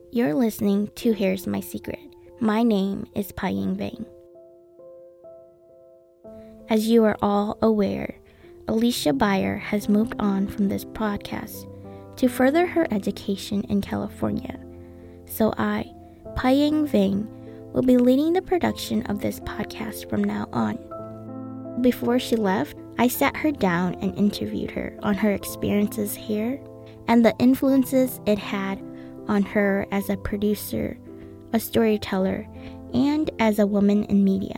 You're listening to Here's My Secret. My name is Paying Vang. As you are all aware, Alicia Beyer has moved on from this podcast to further her education in California. So I, Paying Vang, will be leading the production of this podcast from now on. Before she left, I sat her down and interviewed her on her experiences here and the influences it had on her as a producer, a storyteller, and as a woman in media.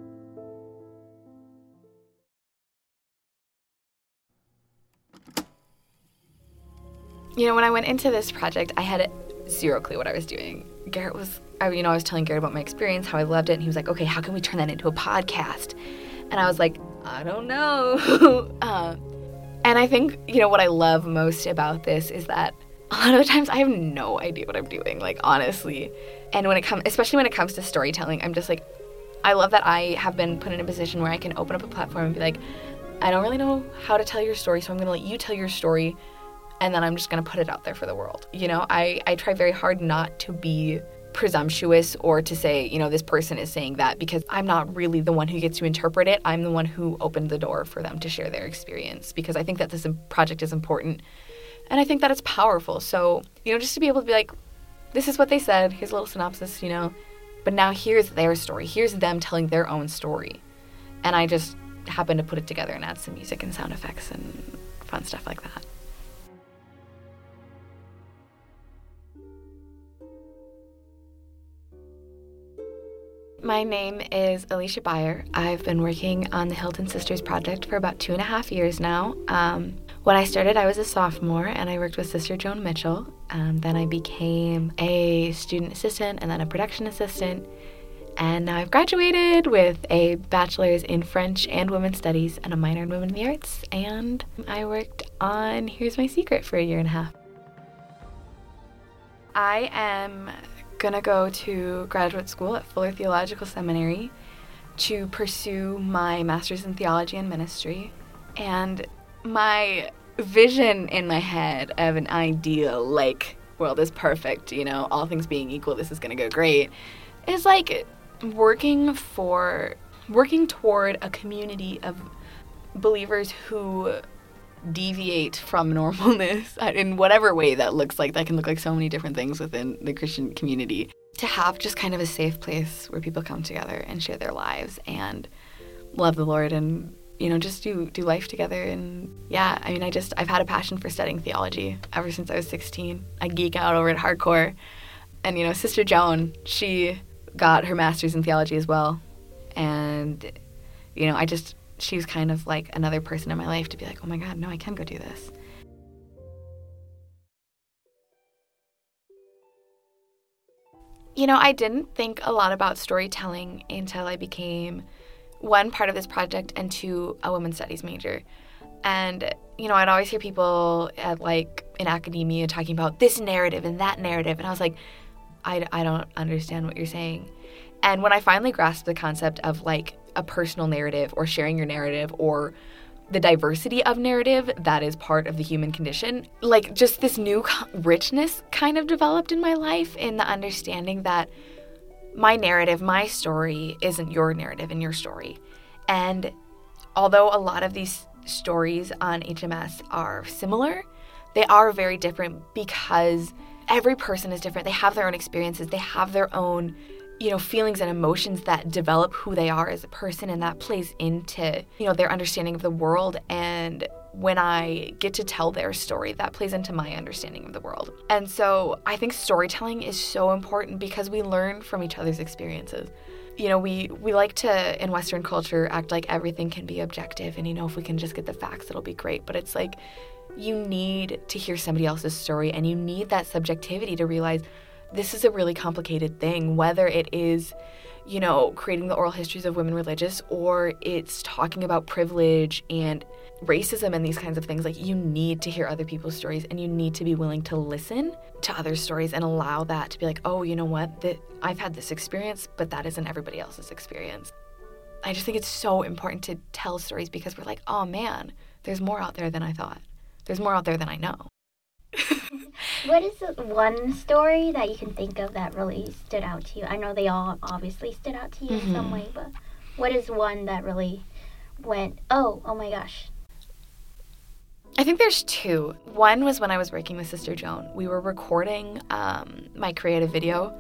You know, when I went into this project, I had zero clue what I was doing. I was telling Garrett about my experience, how I loved it, and he was like, okay, how can we turn that into a podcast? And I was like, I don't know. And I think, what I love most about this is that a lot of the times I have no idea what I'm doing, honestly. And especially when it comes to storytelling, I'm just like, I love that I have been put in a position where I can open up a platform and be like, I don't really know how to tell your story, so I'm going to let you tell your story, and then I'm just going to put it out there for the world. I try very hard not to be presumptuous or to say, this person is saying that, because I'm not really the one who gets to interpret it. I'm the one who opened the door for them to share their experience, because I think that this project is important, and I think that it's powerful. So, just to be able to be like, this is what they said, here's a little synopsis, but now here's their story. Here's them telling their own story. And I just happen to put it together and add some music and sound effects and fun stuff like that. My name is Alicia Beyer. I've been working on the Hilton Sisters project for about 2.5 years now. When I started, I was a sophomore, and I worked with Sister Joan Mitchell. Then I became a student assistant and then a production assistant. And now I've graduated with a bachelor's in French and Women's Studies and a minor in Women in the Arts. And I worked on Here's My Secret for 1.5 years. I am gonna go to graduate school at Fuller Theological Seminary to pursue my master's in theology and ministry. And my vision in my head of an ideal, world is perfect, all things being equal, this is gonna go great, is working toward a community of believers who deviate from normalness in whatever way that looks like. That can look like so many different things within the Christian community. To have just kind of a safe place where people come together and share their lives and love the Lord and, just do life together. And yeah, I've had a passion for studying theology ever since I was 16. I geek out over it hardcore. And, Sister Joan, she got her master's in theology as well. And, she was kind of like another person in my life to be like, oh my God, no, I can go do this. I didn't think a lot about storytelling until I became, one, part of this project, and two, a women's studies major. And, I'd always hear people in academia talking about this narrative and that narrative. And I was like, I don't understand what you're saying. And when I finally grasped the concept of a personal narrative or sharing your narrative or the diversity of narrative that is part of the human condition, just this new richness kind of developed in my life, in the understanding that my narrative, my story isn't your narrative and your story. And although a lot of these stories on HMS are similar, they are very different because every person is different. They have their own experiences. They have their own feelings and emotions that develop who they are as a person, and that plays into, their understanding of the world. And when I get to tell their story, that plays into my understanding of the world. And so I think storytelling is so important because we learn from each other's experiences. We like to, in Western culture, act like everything can be objective, and, if we can just get the facts, it'll be great. But it's you need to hear somebody else's story, and you need that subjectivity to realize this is a really complicated thing, whether it is, creating the oral histories of women religious, or it's talking about privilege and racism and these kinds of things. You need to hear other people's stories, and you need to be willing to listen to other stories and allow that to be like, oh, you know what, I've had this experience, but that isn't everybody else's experience. I just think it's so important to tell stories because we're like, oh man, there's more out there than I thought. There's more out there than I know. What is the one story that you can think of that really stood out to you? I know they all obviously stood out to you in some way, but what is one that really went, oh my gosh? I think there's two. One was when I was working with Sister Joan. We were recording my creative video,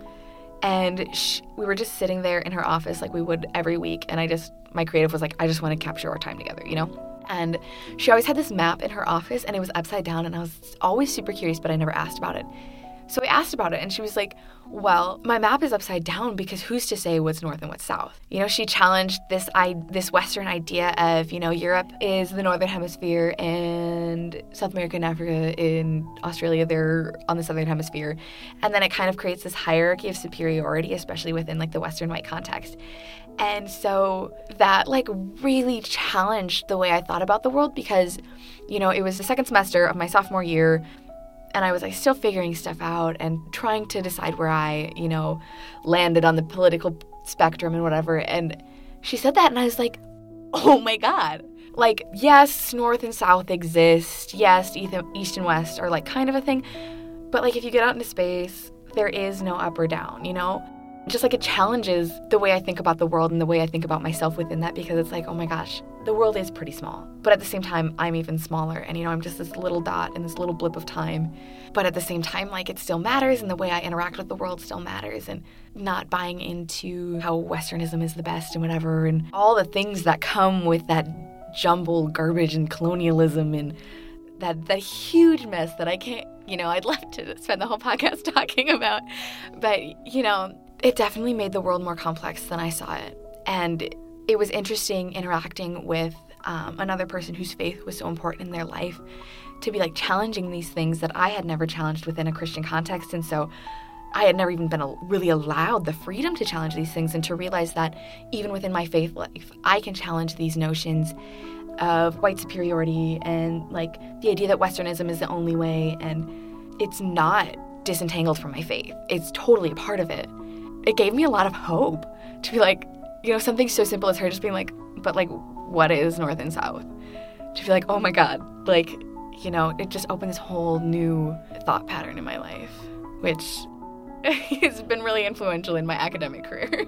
and we were just sitting there in her office like we would every week, and my creative was like, I just want to capture our time together, you know? And she always had this map in her office, and it was upside down, and I was always super curious, but I never asked about it. So I asked about it, and she was like, well, my map is upside down because who's to say what's north and what's south? You know, she challenged this Western idea of, you know, Europe is the northern hemisphere and South America and Africa in Australia, they're on the southern hemisphere. And then it kind of creates this hierarchy of superiority, especially within like the Western white context. And so that like really challenged the way I thought about the world because, you know, it was the second semester of my sophomore year. And I was like still figuring stuff out and trying to decide where I, you know, landed on the political spectrum and whatever. And she said that and I was like, oh my God. Like, yes, North and South exist. Yes, East and West are like kind of a thing. But like if you get out into space, there is no up or down, you know? Just like it challenges the way I think about the world and the way I think about myself within that because it's like, oh my gosh, the world is pretty small. But at the same time, I'm even smaller. And, you know, I'm just this little dot in this little blip of time. But at the same time, like, it still matters and the way I interact with the world still matters. And not buying into how Westernism is the best and whatever. And all the things that come with that jumbled garbage and colonialism and that huge mess that I can't, you know, I'd love to spend the whole podcast talking about. But, you know, it definitely made the world more complex than I saw it. And it was interesting interacting with another person whose faith was so important in their life to be like challenging these things that I had never challenged within a Christian context. And so I had never even been really allowed the freedom to challenge these things and to realize that even within my faith life, I can challenge these notions of white superiority and like the idea that Westernism is the only way. And it's not disentangled from my faith. It's totally a part of it. It gave me a lot of hope to be like, you know, something so simple as her just being like, but like, what is North and South? To be like, oh my God, like, you know, it just opened this whole new thought pattern in my life, which has been really influential in my academic career.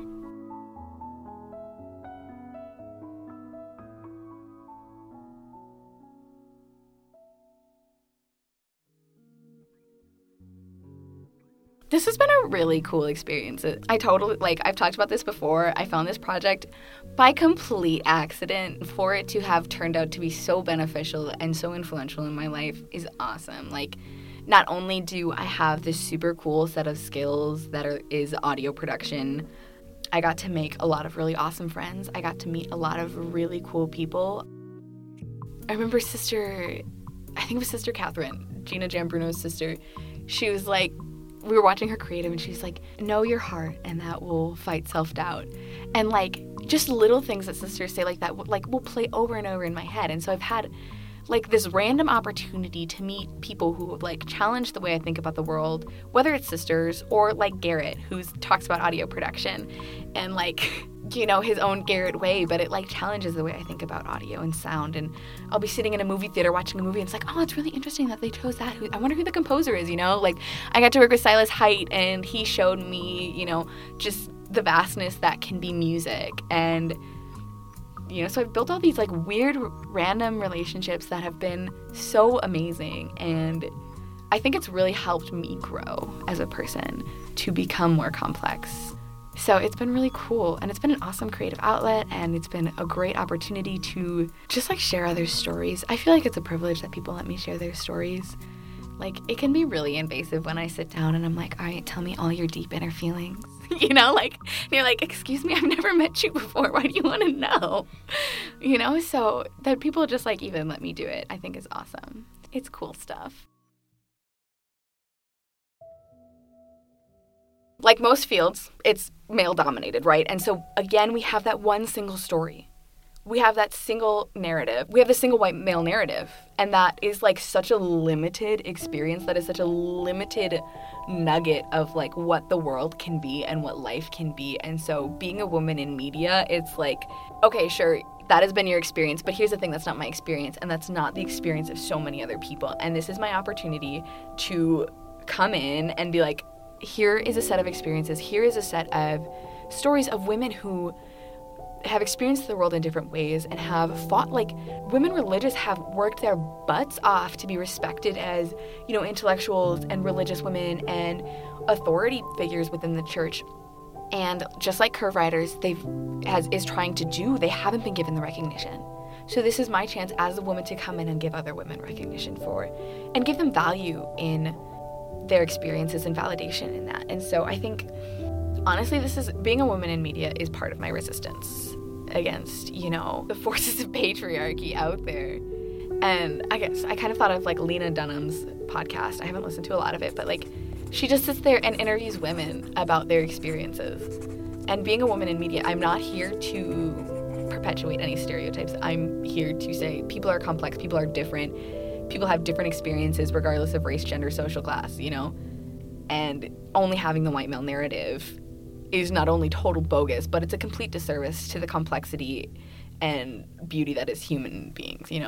This has been a really cool experience. I totally, like, I've talked about this before. I found this project by complete accident. For it to have turned out to be so beneficial and so influential in my life is awesome. Like, not only do I have this super cool set of skills that is audio production, I got to make a lot of really awesome friends. I got to meet a lot of really cool people. I remember I think it was Sister Catherine, Gina Jambruno's sister. She was like, we were watching her creative and she's like, know your heart and that will fight self-doubt. And like just little things that sisters say like that like will play over and over in my head. And so I've had like this random opportunity to meet people who like challenge the way I think about the world, whether it's sisters or like Garrett, who talks about audio production and like, you know, his own Garrett way, but it like challenges the way I think about audio and sound. And I'll be sitting in a movie theater watching a movie and it's like, oh, it's really interesting that they chose that. I wonder who the composer is, you know? Like I got to work with Silas Height and he showed me, you know, just the vastness that can be music. And you know, so I've built all these like weird random relationships that have been so amazing, and I think it's really helped me grow as a person to become more complex. So it's been really cool, and it's been an awesome creative outlet, and it's been a great opportunity to just like share other stories. I feel like it's a privilege that people let me share their stories. Like it can be really invasive when I sit down and I'm like, all right, tell me all your deep inner feelings. You know, like, and you're like, excuse me, I've never met you before. Why do you want to know? You know, so that people just like even let me do it, I think is awesome. It's cool stuff. Like most fields, it's male dominated, right? And so again, we have that one single story. We have that single narrative. We have the single white male narrative. And that is like such a limited experience. That is such a limited nugget of like what the world can be and what life can be. And so being a woman in media, it's like, okay, sure, that has been your experience, but here's the thing, that's not my experience, and that's not the experience of so many other people. And this is my opportunity to come in and be like, here is a set of experiences, here is a set of stories of women who have experienced the world in different ways and have fought, like, women religious have worked their butts off to be respected as, you know, intellectuals and religious women and authority figures within the church. And just like Curve Riders is trying to do, they haven't been given the recognition. So this is my chance as a woman to come in and give other women recognition for it and give them value in their experiences and validation in that. And so I think, honestly, being a woman in media is part of my resistance against, you know, the forces of patriarchy out there. And I guess I kind of thought of like Lena Dunham's podcast. I haven't listened to a lot of it, but like she just sits there and interviews women about their experiences. And being a woman in media, I'm not here to perpetuate any stereotypes. I'm here to say people are complex, people are different, people have different experiences regardless of race, gender, social class, you know? And only having the white male narrative is not only total bogus, but it's a complete disservice to the complexity and beauty that is human beings, you know?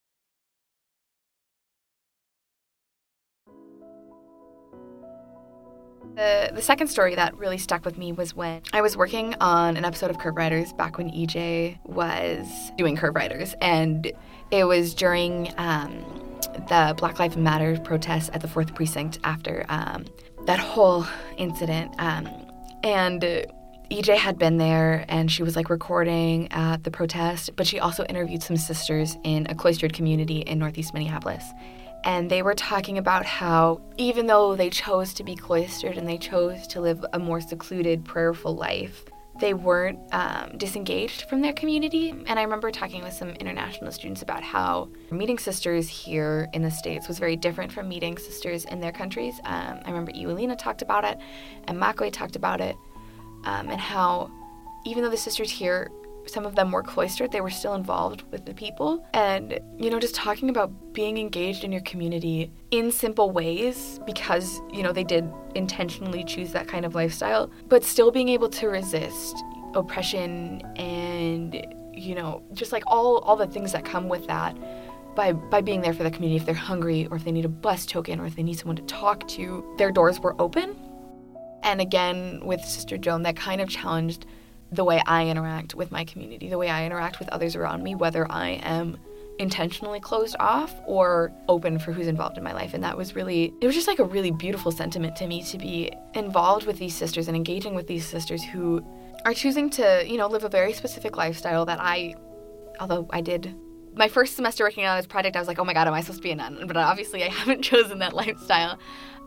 The second story that really stuck with me was when I was working on an episode of Curve Riders back when EJ was doing Curve Riders, and it was during the Black Lives Matter protests at the 4th Precinct after that whole incident. And EJ had been there, and she was like recording at the protest, but she also interviewed some sisters in a cloistered community in Northeast Minneapolis. And they were talking about how even though they chose to be cloistered and they chose to live a more secluded, prayerful life, they weren't disengaged from their community. And I remember talking with some international students about how meeting sisters here in the States was very different from meeting sisters in their countries. I remember Iwalina talked about it, and Makwe talked about it, and how even though the sisters here, some of them were cloistered, they were still involved with the people. And, you know, just talking about being engaged in your community in simple ways because, you know, they did intentionally choose that kind of lifestyle, but still being able to resist oppression and, you know, just like all the things that come with that by being there for the community. If they're hungry or if they need a bus token or if they need someone to talk to, their doors were open. And again, with Sister Joan, that kind of challenged the way I interact with my community, the way I interact with others around me, whether I am intentionally closed off or open for who's involved in my life. And that was it was just like a really beautiful sentiment to me to be involved with these sisters and engaging with these sisters who are choosing to, you know, live a very specific lifestyle that although I did my first semester working on this project, I was like, oh my God, am I supposed to be a nun? But obviously I haven't chosen that lifestyle.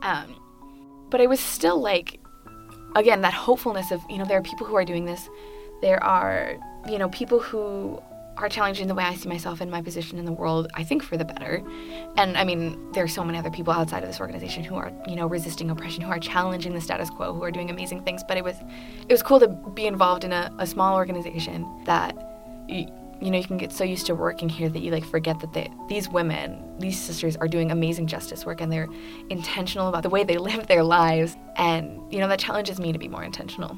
But it was still like, again, that hopefulness of, you know, there are people who are doing this. There are, you know, people who are challenging the way I see myself and my position in the world, I think for the better. And I mean, there are so many other people outside of this organization who are, you know, resisting oppression, who are challenging the status quo, who are doing amazing things. But it was cool to be involved in a small organization that, you know, you can get so used to working here that you like forget that these women, these sisters are doing amazing justice work and they're intentional about the way they live their lives. And, you know, that challenges me to be more intentional.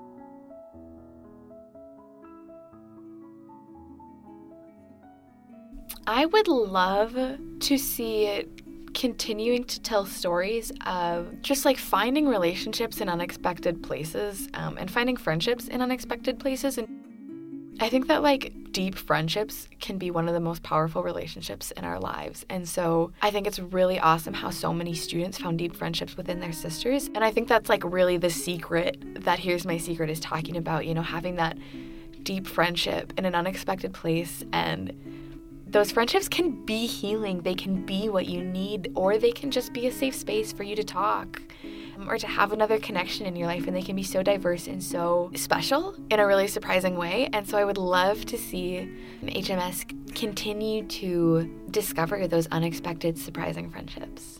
I would love to see it continuing to tell stories of just like finding relationships in unexpected places and finding friendships in unexpected places. And I think that like deep friendships can be one of the most powerful relationships in our lives. And so I think it's really awesome how so many students found deep friendships within their sisters. And I think that's like really the secret that Here's My Secret is talking about, you know, having that deep friendship in an unexpected place. And those friendships can be healing. They can be what you need, or they can just be a safe space for you to talk or to have another connection in your life. And they can be so diverse and so special in a really surprising way. And so I would love to see HMS continue to discover those unexpected, surprising friendships.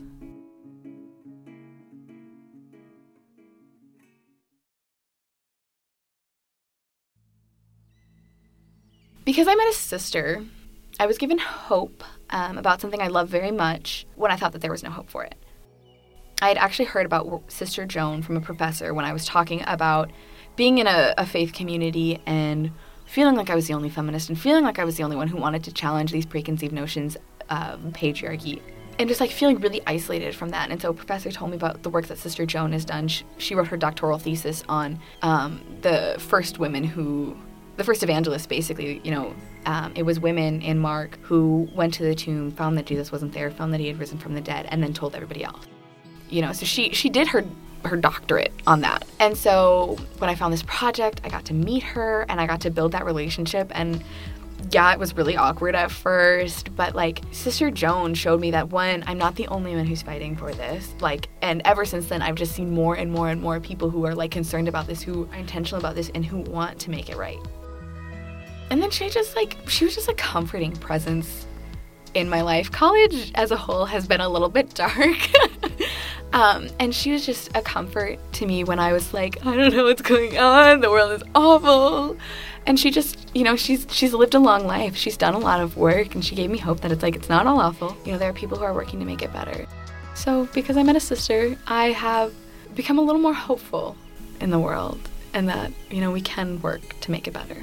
Because I met a sister, I was given hope about something I love very much when I thought that there was no hope for it. I had actually heard about Sister Joan from a professor when I was talking about being in a faith community and feeling like I was the only feminist and feeling like I was the only one who wanted to challenge these preconceived notions of patriarchy. And just like feeling really isolated from that. And so a professor told me about the work that Sister Joan has done. She wrote her doctoral thesis on the first evangelists, basically. It was women in Mark who went to the tomb, found that Jesus wasn't there, found that he had risen from the dead, and then told everybody else. So she did her doctorate on that. And so when I found this project, I got to meet her and I got to build that relationship. And yeah, it was really awkward at first, but like Sister Joan showed me that, one, I'm not the only one who's fighting for this. And ever since then, I've just seen more and more and more people who are like concerned about this, who are intentional about this, and who want to make it right. And then she was just a comforting presence in my life. College as a whole has been a little bit dark. And she was just a comfort to me when I was like, I don't know what's going on. The world is awful. And she just, she's lived a long life. She's done a lot of work, and she gave me hope that it's not all awful. There are people who are working to make it better. So because I met a sister, I have become a little more hopeful in the world, and that, we can work to make it better.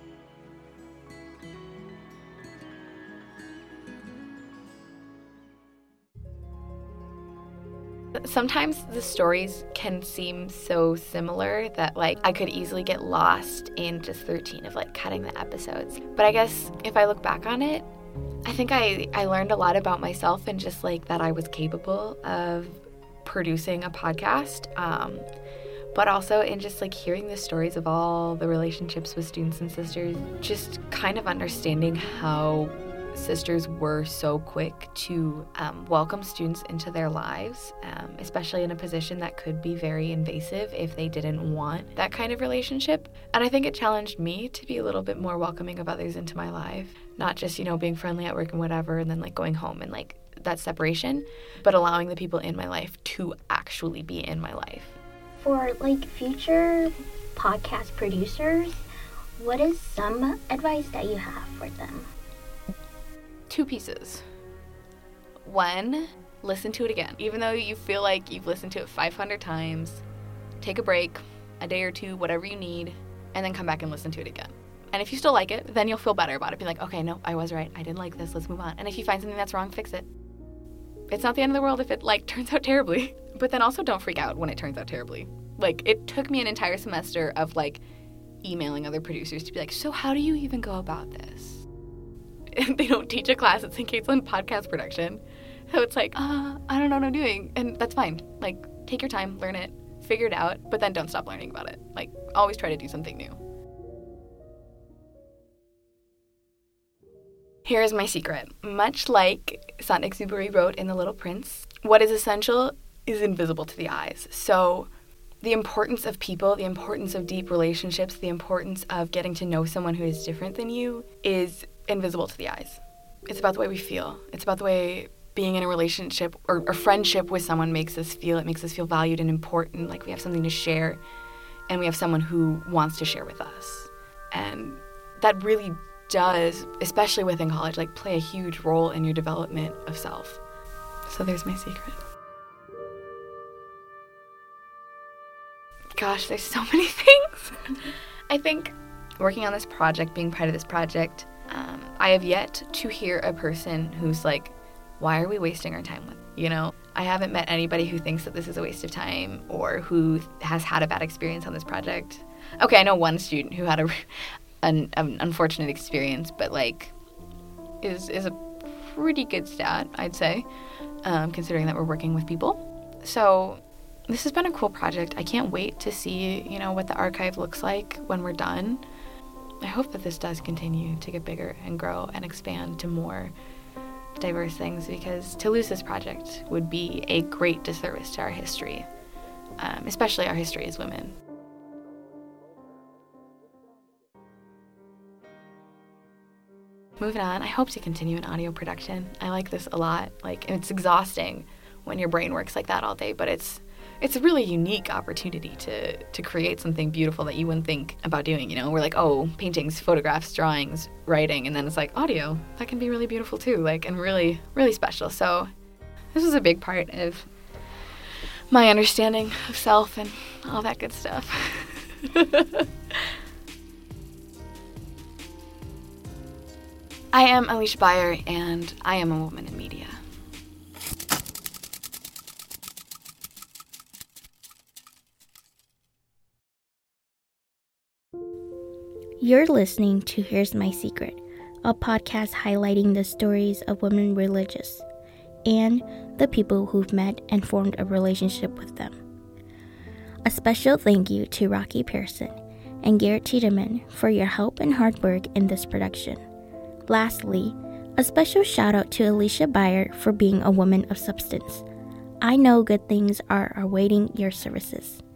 Sometimes the stories can seem so similar that I could easily get lost in just 13 of cutting the episodes. But I guess if I look back on it, I think I learned a lot about myself, and just that I was capable of producing a podcast. But also in just hearing the stories of all the relationships with students and sisters, just kind of understanding how sisters were so quick to welcome students into their lives, especially in a position that could be very invasive if they didn't want that kind of relationship. And I think it challenged me to be a little bit more welcoming of others into my life, not just, being friendly at work and whatever, and then going home and that separation, but allowing the people in my life to actually be in my life. For future podcast producers, what is some advice that you have for them? 2 pieces. 1, listen to it again. Even though you feel like you've listened to it 500 times, take a break, a day or 2, whatever you need, and then come back and listen to it again. And if you still like it, then you'll feel better about it. Be like, okay, no, I was right. I didn't like this. Let's move on. And if you find something that's wrong, fix it. It's not the end of the world if it turns out terribly. But then also don't freak out when it turns out terribly. It took me an entire semester of emailing other producers to be like, so how do you even go about this? They don't teach a class at St. Caitlin's podcast production. So it's I don't know what I'm doing. And that's fine. Take your time, learn it, figure it out, but then don't stop learning about it. Always try to do something new. Here is my secret. Much like Saint-Exupéry wrote in The Little Prince, what is essential is invisible to the eyes. So the importance of people, the importance of deep relationships, the importance of getting to know someone who is different than you is invisible to the eyes. It's about the way we feel. It's about the way being in a relationship or friendship with someone makes us feel. It makes us feel valued and important, we have something to share, and we have someone who wants to share with us. And that really does, especially within college, play a huge role in your development of self. So there's my secret. Gosh, there's so many things. I think working on this project, being part of this project, I have yet to hear a person who's why are we wasting our time with I haven't met anybody who thinks that this is a waste of time or who has had a bad experience on this project. Okay, I know one student who had an unfortunate experience, but is a pretty good stat, I'd say, considering that we're working with people. So this has been a cool project. I can't wait to see, what the archive looks like when we're done. I hope that this does continue to get bigger and grow and expand to more diverse things, because to lose this project would be a great disservice to our history, especially our history as women. Moving on, I hope to continue in audio production. I like this a lot. It's exhausting when your brain works like that all day, but it's a really unique opportunity to create something beautiful that you wouldn't think about doing, We're paintings, photographs, drawings, writing, and then it's audio. That can be really beautiful too, and really, really special. So this was a big part of my understanding of self and all that good stuff. I am Alicia Beyer, and I am a woman in media. You're listening to Here's My Secret, a podcast highlighting the stories of women religious and the people who've met and formed a relationship with them. A special thank you to Rocky Pearson and Garrett Tiedemann for your help and hard work in this production. Lastly, a special shout out to Alicia Beyer for being a woman of substance. I know good things are awaiting your services.